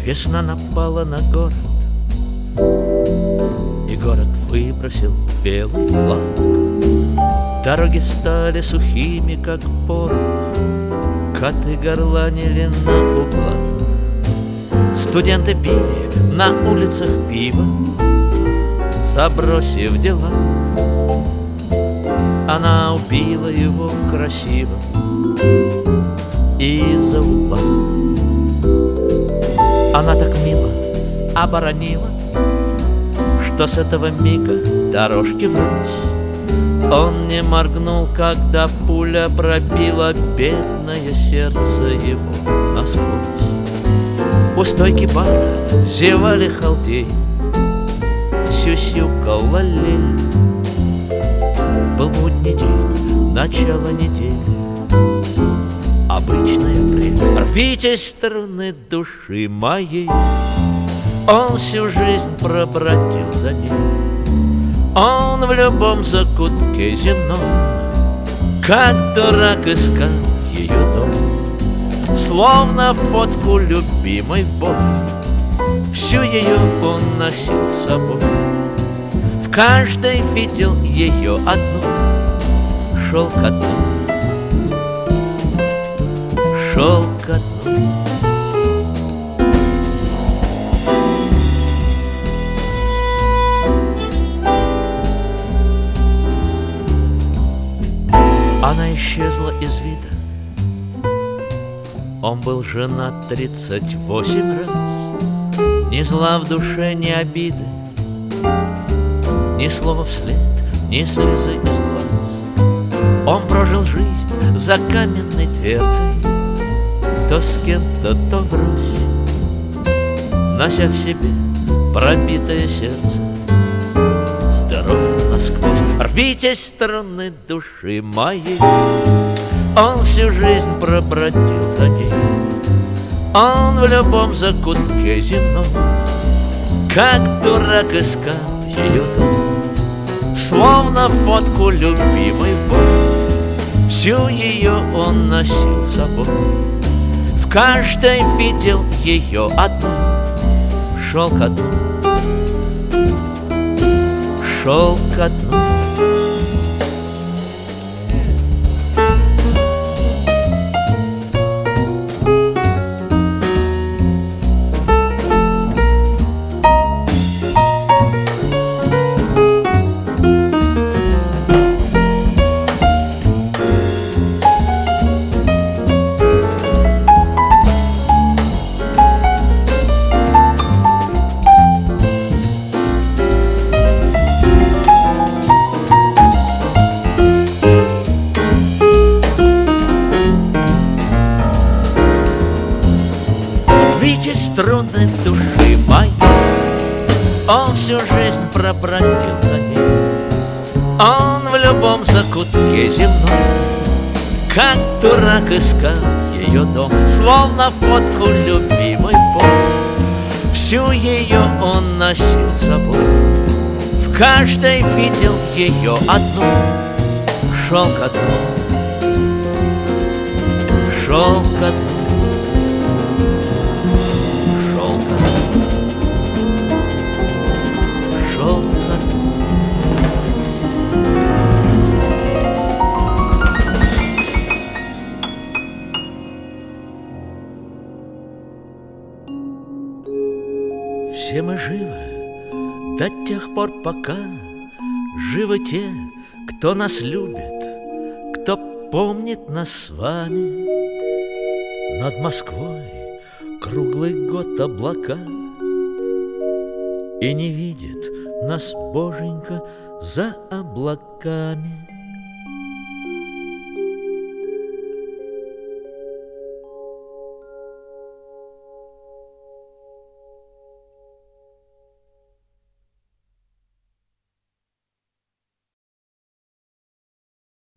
Весна напала на город, и город выбросил белый флаг. Дороги стали сухими, как порох, коты горланили на углах. Студенты пили на улицах пиво, забросив дела. Она убила его красиво из-за угла. Она так мило оборонила, что с этого мига дорожки врозь. Он не моргнул, когда пуля пробила бедное сердце его насквозь. У стойки бара зевали халдеи, сюсюкал лалей. Был будний день, начало недели, обычный апрель. Рвитесь струны души моей. Он всю жизнь пробродил за ней. Он в любом закутке земном, как дурак, искал ее дом. Словно фотку любимой в бой, всю ее он носил с собой. В каждой видел ее одну, шел ко дну, шел ко дну. Она исчезла из вида. Он был женат 38 раз. Ни зла в душе, ни обиды, ни слова вслед, ни слезы из глаз. Он прожил жизнь за каменной дверцей, то с кем-то, то врозь, нося в себе пробитое сердце, здоровье насквозь. Рвитесь струны души моей. Он всю жизнь пробродил за ней. Он в любом закутке земном, как дурак, искал ее дом. Словно фотку любимой в бой, всю ее он носил с собой. В каждой видел ее одну, шел ко дну, шел ко дну. Рвитесь струны души моей. Он всю жизнь пробродил за ней. Он в любом закутке земном, как дурак, искал ее дом. Словно фотку любимой в бой, всю ее он носил с собой. В каждой видел ее одну, шел ко дну, шел ко дну. Все мы живы до тех пор, пока живы те, кто нас любит, кто помнит нас с вами. Над Москвой круглый год облака, и не видит нас Боженька за облаками.